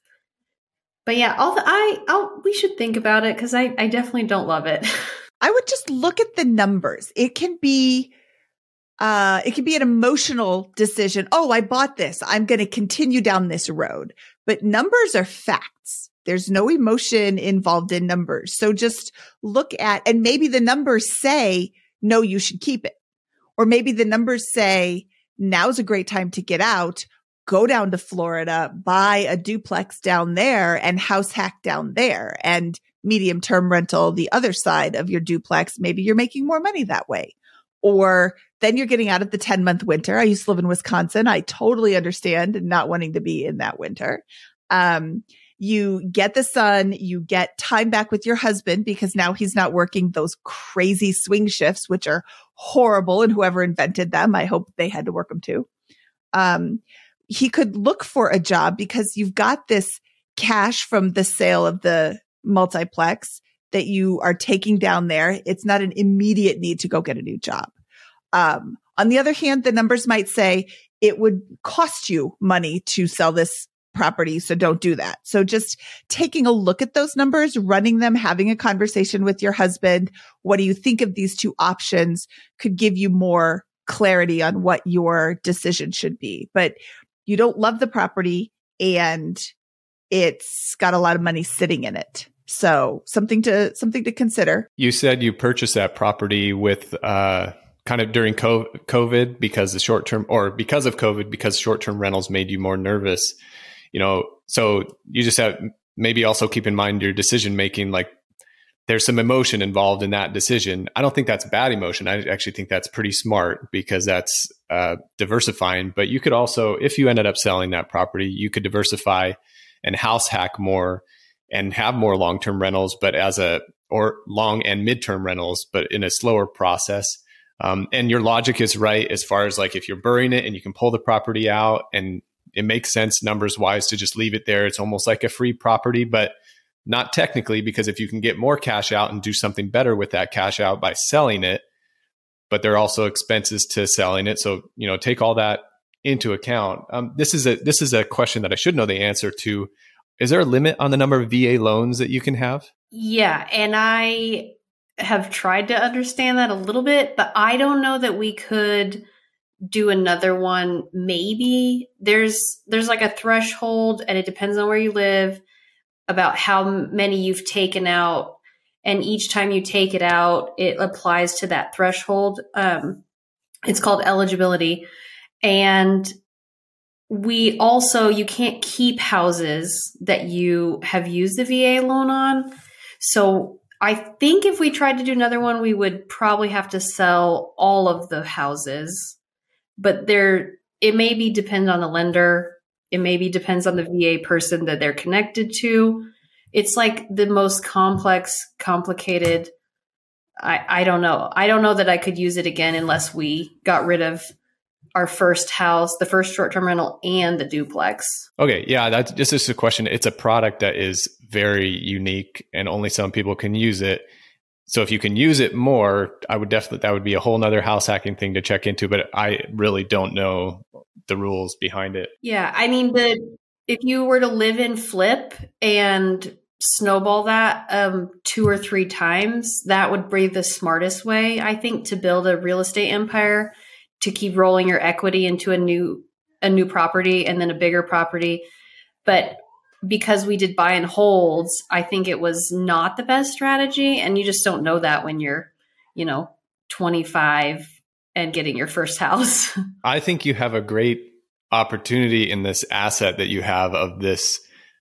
But yeah, I'll, I, I'll, we should think about it, because I, I definitely don't love it. I would just look at the numbers. It can be, uh, it can be an emotional decision. Oh, I bought this. I'm going to continue down this road. But numbers are facts. There's no emotion involved in numbers. So just look at, and maybe the numbers say, no, you should keep it. Or maybe the numbers say, now's a great time to get out. Go down to Florida, buy a duplex down there and house hack down there, and medium term rental the other side of your duplex. Maybe you're making more money that way. Or then you're getting out of the ten month winter. I used to live in Wisconsin. I totally understand not wanting to be in that winter. Um, you get the sun, you get time back with your husband, because now he's not working those crazy swing shifts, which are horrible. And whoever invented them, I hope they had to work them too. Um, he could look for a job, because you've got this cash from the sale of the multiplex that you are taking down there. It's not an immediate need to go get a new job. Um, on the other hand, the numbers might say it would cost you money to sell this property, so don't do that. So just taking a look at those numbers, running them, having a conversation with your husband. What do you think of these two options could give you more clarity on what your decision should be. But you don't love the property and it's got a lot of money sitting in it. So something to, something to consider. You said you purchased that property with, uh, kind of during COVID because the short term, or because of COVID, because short term rentals made you more nervous, you know, so you just have maybe also keep in mind your decision making, like there's some emotion involved in that decision. I don't think that's bad emotion. I actually think that's pretty smart because that's uh, diversifying. But you could also, if you ended up selling that property, you could diversify and house hack more and have more long-term rentals, but as a, or long and midterm rentals, but in a slower process. Um, and your logic is right as far as like if you're burying it and you can pull the property out and it makes sense numbers wise to just leave it there. It's almost like a free property, but not technically, because if you can get more cash out and do something better with that cash out by selling it, but there are also expenses to selling it. So, you know, take all that into account. Um, this is a, this is a question that I should know the answer to. Is there a limit on the number of V A loans that you can have? Yeah. And I have tried to understand that a little bit, but I don't know that we could do another one. Maybe there's, there's like a threshold and it depends on where you live about how many you've taken out. And each time you take it out, it applies to that threshold. Um, it's called eligibility. And we also, you can't keep houses that you have used the V A loan on. So I think if we tried to do another one, we would probably have to sell all of the houses, but there, it maybe depends on the lender. It maybe depends on the V A person that they're connected to. It's like the most complex, complicated. I, I don't know. I don't know that I could use it again unless we got rid of our first house, the first short-term rental, and the duplex. Okay. Yeah. That's just, just a question. It's a product that is very unique and only some people can use it. So if you can use it more, I would definitely, that would be a whole nother house hacking thing to check into, but I really don't know the rules behind it. Yeah. I mean, the, if you were to live in flip and snowball that um, two or three times, that would be the smartest way, I think, to build a real estate empire, to keep rolling your equity into a new a new property and then a bigger property. But because we did buy and holds, I think it was not the best strategy. And you just don't know that when you're, you know, twenty-five and getting your first house. I think you have a great opportunity in this asset that you have of this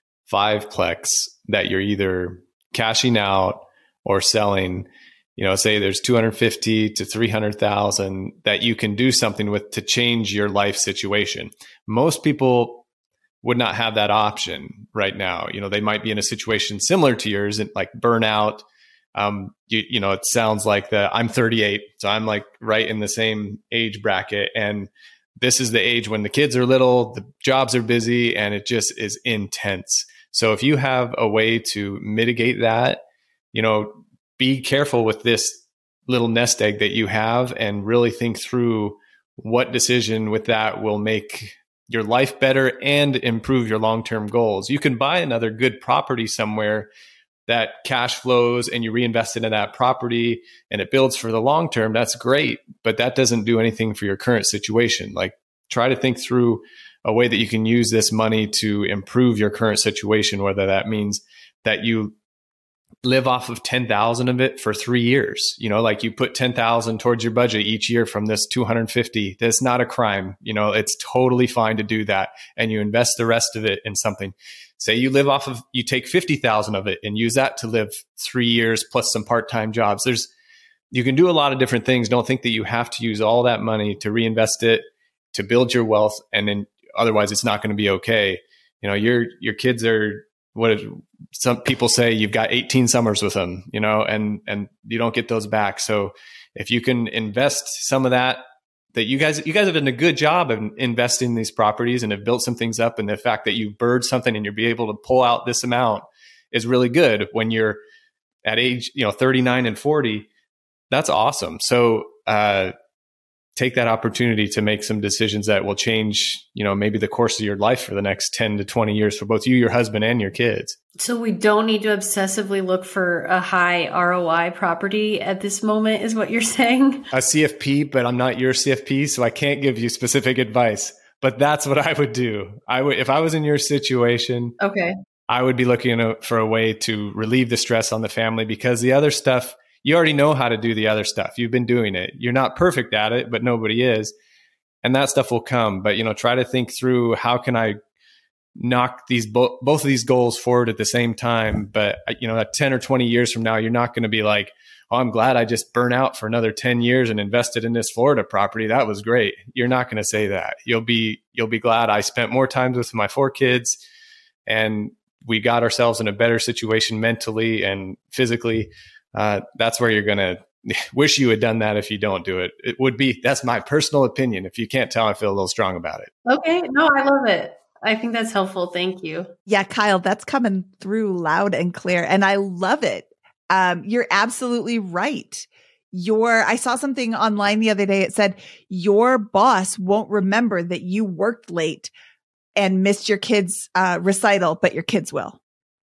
fiveplex that you're either cashing out or selling. You know, say there's two hundred fifty to three hundred thousand that you can do something with to change your life situation. Most people would not have that option right now. You know, they might be in a situation similar to yours, like burnout. Um, you, you know, it sounds like the I'm thirty-eight, so I'm like right in the same age bracket, and this is the age when the kids are little, the jobs are busy, and it just is intense. So if you have a way to mitigate that, you know, be careful with this little nest egg that you have and really think through what decision with that will make your life better and improve your long-term goals. You can buy another good property somewhere that cash flows and you reinvest into that property and it builds for the long term. That's great, but that doesn't do anything for your current situation. Like, try to think through a way that you can use this money to improve your current situation, whether that means that you live off of ten thousand of it for three years. You know, like you put ten thousand towards your budget each year from this two hundred fifty. That's not a crime. You know, it's totally fine to do that. And you invest the rest of it in something. Say you live off of, you take fifty thousand of it and use that to live three years plus some part-time jobs. There's, you can do a lot of different things. Don't think that you have to use all that money to reinvest it, to build your wealth. And then otherwise it's not going to be okay. You know, your, your kids are, what is, some people say you've got eighteen summers with them, you know, and, and you don't get those back. So if you can invest some of that, that you guys, you guys have done a good job of investing in these properties and have built some things up. And the fact that you bird something and you'll be able to pull out this amount is really good when you're at age, you know, thirty-nine and forty. That's awesome. So, uh, take that opportunity to make some decisions that will change, you know, maybe the course of your life for the next ten to twenty years for both you, your husband, and your kids. So we don't need to obsessively look for a high R O I property at this moment, is what you're saying? A C F P, but I'm not your C F P, so I can't give you specific advice. But that's what I would do. I would, if I was in your situation, okay, I would be looking for a way to relieve the stress on the family, because the other stuff, you already know how to do the other stuff. You've been doing it. You're not perfect at it, but nobody is. And that stuff will come. But, you know, try to think through, how can I knock these bo- both of these goals forward at the same time? But, you know, at ten or twenty years from now, you're not going to be like, oh, I'm glad I just burnt out for another ten years and invested in this Florida property. That was great. You're not going to say that. You'll be, you'll be glad I spent more time with my four kids and we got ourselves in a better situation mentally and physically. Uh, that's where you're going to wish you had done that if you don't do it. It would be, that's my personal opinion. If you can't tell, I feel a little strong about it. Okay. No, I love it. I think that's helpful. Thank you. Yeah, Kyle, that's coming through loud and clear. And I love it. Um, you're absolutely right. Your, I saw something online the other day. It said your boss won't remember that you worked late and missed your kids' uh, recital, but your kids will.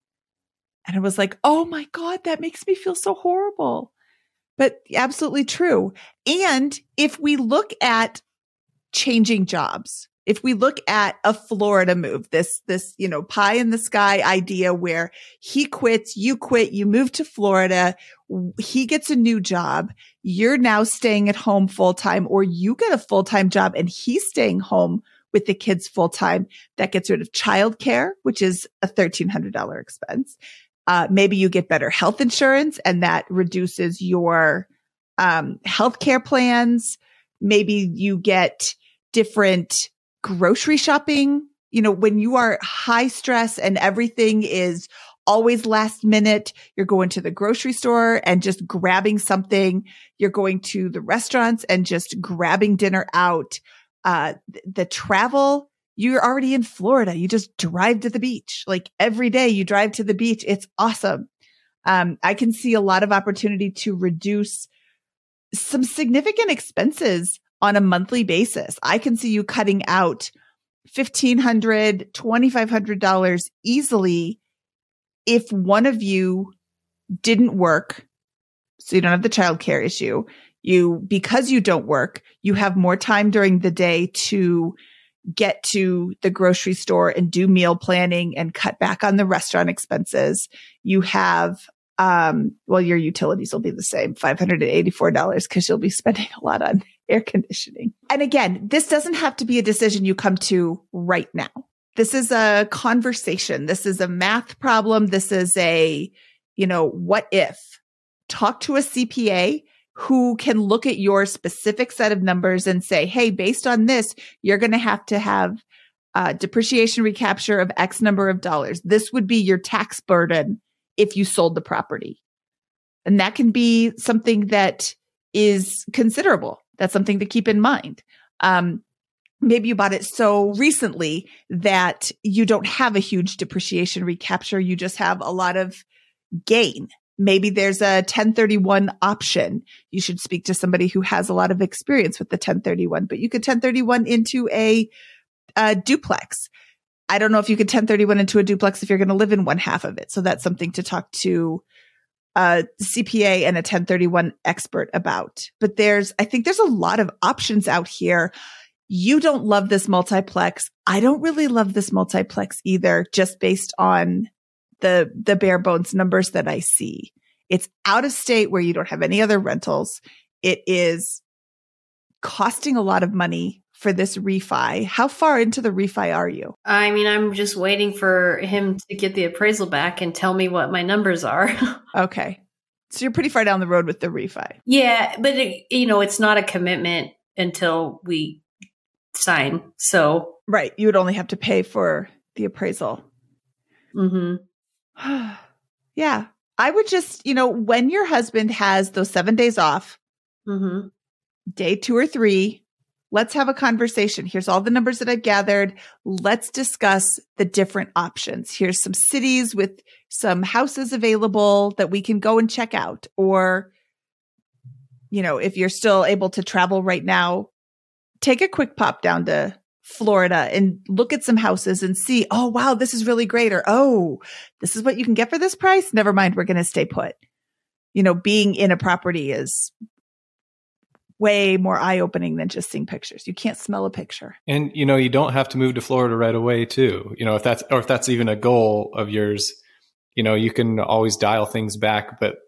And I was like, oh my God, that makes me feel so horrible. But absolutely true. And if we look at changing jobs, if we look at a Florida move, this, this, you know, pie in the sky idea where he quits, you quit, you move to Florida, he gets a new job, you're now staying at home full time, or you get a full time job and he's staying home with the kids full time. That gets rid of childcare, which is a thirteen hundred dollars expense. Uh, maybe you get better health insurance and that reduces your um, healthcare plans. Maybe you get different grocery shopping. You know, when you are high stress and everything is always last minute, you're going to the grocery store and just grabbing something. You're going to the restaurants and just grabbing dinner out. Uh, the travel, you're already in Florida. You just drive to the beach. Like every day you drive to the beach. It's awesome. Um, I can see a lot of opportunity to reduce some significant expenses on a monthly basis. I can see you cutting out fifteen hundred dollars, twenty-five hundred dollars easily if one of you didn't work. So you don't have the childcare issue. You, because you don't work, you have more time during the day to get to the grocery store and do meal planning and cut back on the restaurant expenses. You have, um, well, your utilities will be the same, five hundred eighty-four dollars, because you'll be spending a lot on air conditioning. And again, this doesn't have to be a decision you come to right now. This is a conversation. This is a math problem. This is a, you know, what if? Talk to a C P A who can look at your specific set of numbers and say, hey, based on this, you're going to have to have uh, depreciation recapture of X number of dollars. This would be your tax burden if you sold the property. And that can be something that is considerable. That's something to keep in mind. Um, maybe you bought it so recently that you don't have a huge depreciation recapture. You just have a lot of gain. Maybe there's a ten thirty-one option. You should speak to somebody who has a lot of experience with the ten thirty-one, but you could ten thirty-one into a, a duplex. I don't know if you could ten thirty-one into a duplex if you're going to live in one half of it. So that's something to talk to a C P A and a ten thirty-one expert about. But there's, I think there's a lot of options out here. You don't love this multiplex. I don't really love this multiplex either, just based on the, the bare bones numbers that I see. It's out of state where you don't have any other rentals. It is costing a lot of money for this refi. How far into the refi are you? I mean, I'm just waiting for him to get the appraisal back and tell me what my numbers are. Okay. So you're pretty far down the road with the refi. Yeah, but it, you know, it's not a commitment until we sign. So, right. You would only have to pay for the appraisal. Mm-hmm. Yeah. I would just, you know, when your husband has those seven days off, mm-hmm. day two or three, let's have a conversation. Here's all the numbers that I've gathered. Let's discuss the different options. Here's some cities with some houses available that we can go and check out. Or, you know, if you're still able to travel right now, take a quick pop down to Florida and look at some houses and see, oh, wow, this is really great. Or, oh, this is what you can get for this price. Never mind. We're going to stay put. You know, being in a property is way more eye-opening than just seeing pictures. You can't smell a picture. And, you know, you don't have to move to Florida right away too. You know, if that's, or if that's even a goal of yours, you know, you can always dial things back, but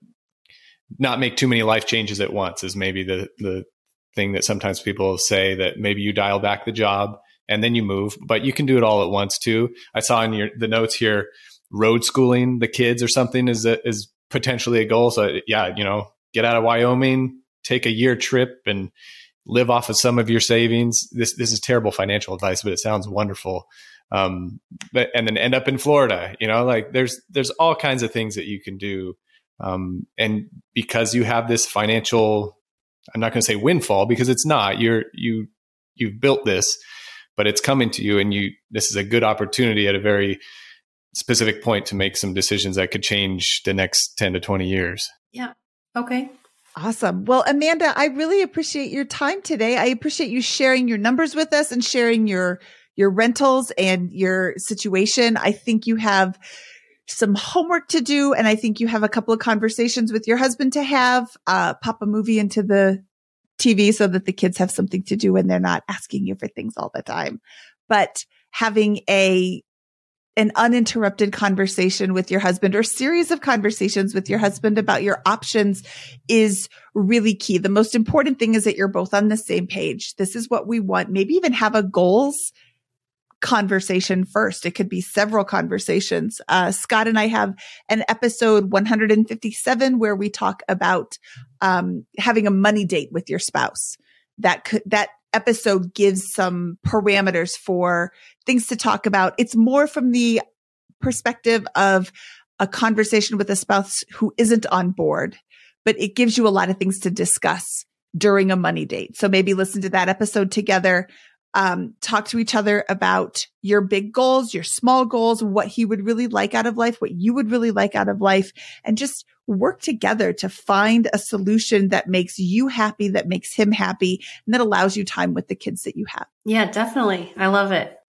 not make too many life changes at once is maybe the, the thing that sometimes people say, that maybe you dial back the job and then you move, but you can do it all at once too. I saw in your, the notes here, road schooling the kids or something is a, is potentially a goal. So yeah, you know, get out of Wyoming, take a year trip and live off of some of your savings. This, this is terrible financial advice, but it sounds wonderful. Um, but, and then end up in Florida, you know, like there's, there's all kinds of things that you can do. Um, and because you have this financial, I'm not going to say windfall because it's not, you're, you, you've built this, but it's coming to you, and you, this is a good opportunity at a very specific point to make some decisions that could change the next ten to twenty years. Yeah. Okay. Awesome. Well, Amanda, I really appreciate your time today. I appreciate you sharing your numbers with us and sharing your, your rentals and your situation. I think you have some homework to do, and I think you have a couple of conversations with your husband to have, uh, pop a movie into the T V so that the kids have something to do and they're not asking you for things all the time. But having a an uninterrupted conversation with your husband, or series of conversations with your husband about your options, is really key. The most important thing is that you're both on the same page. This is what we want. Maybe even have a goals conversation first. It could be several conversations. Uh, Scott and I have an episode one hundred fifty-seven where we talk about um, having a money date with your spouse. That could, that episode gives some parameters for things to talk about. It's more from the perspective of a conversation with a spouse who isn't on board, but it gives you a lot of things to discuss during a money date. So maybe listen to that episode together. Um, talk to each other about your big goals, your small goals, what he would really like out of life, what you would really like out of life, and just work together to find a solution that makes you happy, that makes him happy, and that allows you time with the kids that you have. Yeah, definitely. I love it.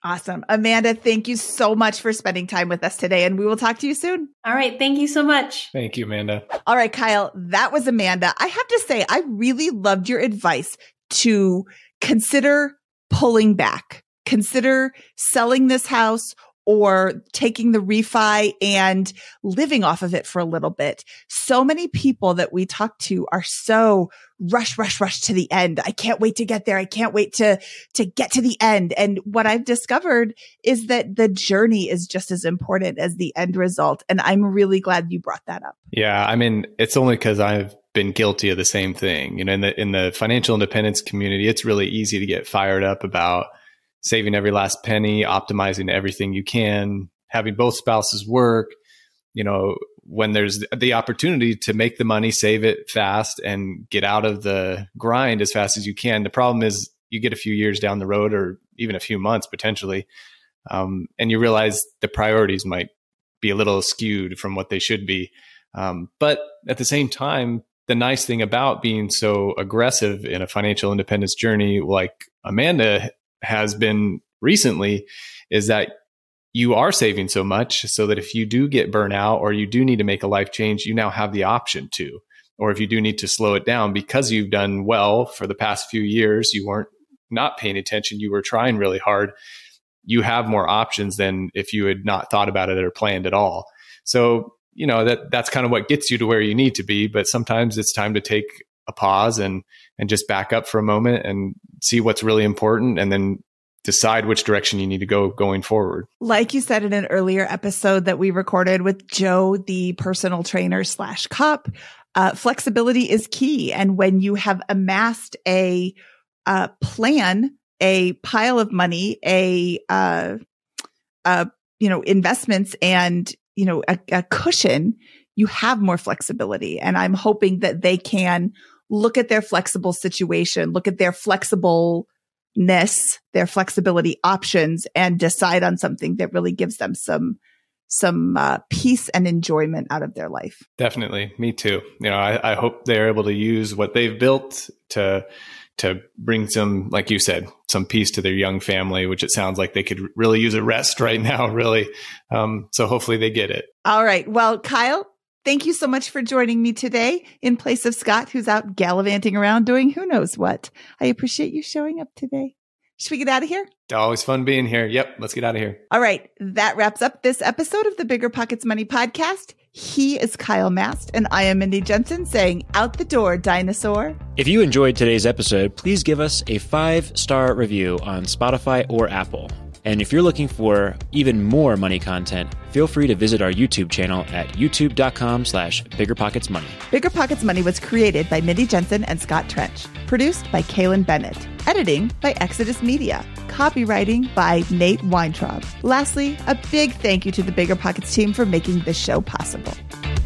Awesome. Amanda, thank you so much for spending time with us today, and we will talk to you soon. All right. Thank you so much. Thank you, Amanda. All right, Kyle, that was Amanda. I have to say, I really loved your advice to consider pulling back, consider selling this house or taking the refi and living off of it for a little bit. So many people that we talk to are so rush, rush, rush to the end. I can't wait to get there. I can't wait to, to get to the end. And what I've discovered is that the journey is just as important as the end result. And I'm really glad you brought that up. Yeah. I mean, it's only because I've been guilty of the same thing. You know, in the, in the financial independence community, it's really easy to get fired up about saving every last penny, optimizing everything you can, having both spouses work. You know, when there's the opportunity to make the money, save it fast and get out of the grind as fast as you can. The problem is you get a few years down the road or even a few months potentially, um, and you realize the priorities might be a little skewed from what they should be. Um, but at the same time, the nice thing about being so aggressive in a financial independence journey like Amanda has been recently is that you are saving so much so that if you do get burnout or you do need to make a life change, you now have the option to. Or if you do need to slow it down because you've done well for the past few years, you weren't not paying attention, you were trying really hard, you have more options than if you had not thought about it or planned at all. So, you know, that that's kind of what gets you to where you need to be. But sometimes it's time to take a pause and and just back up for a moment and see what's really important and then decide which direction you need to go going forward. Like you said in an earlier episode that we recorded with Joe, the personal trainer slash cop, uh, flexibility is key. And when you have amassed a uh, plan, a pile of money, a, uh, uh, you know, investments and, you know, a, a cushion, you have more flexibility. And I'm hoping that they can look at their flexible situation, look at their flexibleness, their flexibility options, and decide on something that really gives them some some uh, peace and enjoyment out of their life. Definitely. Me too. You know, I, I hope they're able to use what they've built to to bring some, like you said, some peace to their young family, which it sounds like they could really use a rest right now, really. Um, so hopefully they get it. All right. Well, Kyle, thank you so much for joining me today in place of Scott, who's out gallivanting around doing who knows what. I appreciate you showing up today. Should we get out of here? Always fun being here. Yep. Let's get out of here. All right. That wraps up this episode of the Bigger Pockets Money podcast. He is Kyle Mast, and I am Mindy Jensen saying, out the door, dinosaur. If you enjoyed today's episode, please give us a five-star review on Spotify or Apple. And if you're looking for even more money content, feel free to visit our YouTube channel at youtube.com slash biggerpocketsmoney. Bigger Pockets Money was created by Mindy Jensen and Scott Trench. Produced by Kaylin Bennett. Editing by Exodus Media. Copywriting by Nate Weintraub. Lastly, a big thank you to the Bigger Pockets team for making this show possible.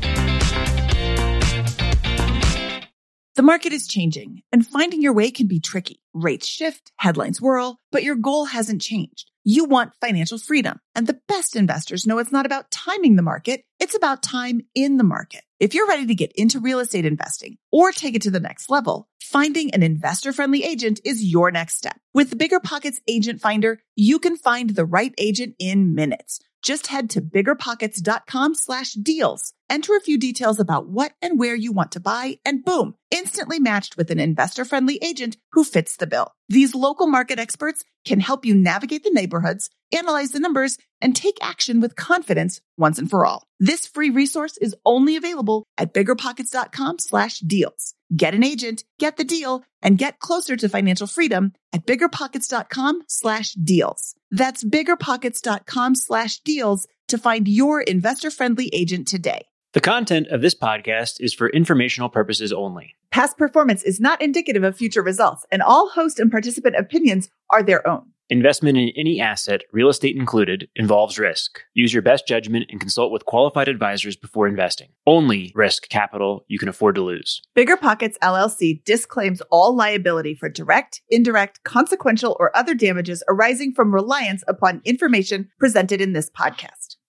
The market is changing, and finding your way can be tricky. Rates shift, headlines whirl, but your goal hasn't changed. You want financial freedom, and the best investors know it's not about timing the market, it's about time in the market. If you're ready to get into real estate investing or take it to the next level, finding an investor-friendly agent is your next step. With the Bigger Pockets Agent Finder, you can find the right agent in minutes. Just head to biggerpockets.com slash deals. Enter a few details about what and where you want to buy, and boom, instantly matched with an investor-friendly agent who fits the bill. These local market experts can help you navigate the neighborhoods, analyze the numbers, and take action with confidence once and for all. This free resource is only available at biggerpockets.com slash deals. Get an agent, get the deal, and get closer to financial freedom at biggerpockets.com slash deals. That's biggerpockets.com slash deals to find your investor-friendly agent today. The content of this podcast is for informational purposes only. Past performance is not indicative of future results, and all host and participant opinions are their own. Investment in any asset, real estate included, involves risk. Use your best judgment and consult with qualified advisors before investing. Only risk capital you can afford to lose. Bigger Pockets L L C disclaims all liability for direct, indirect, consequential, or other damages arising from reliance upon information presented in this podcast.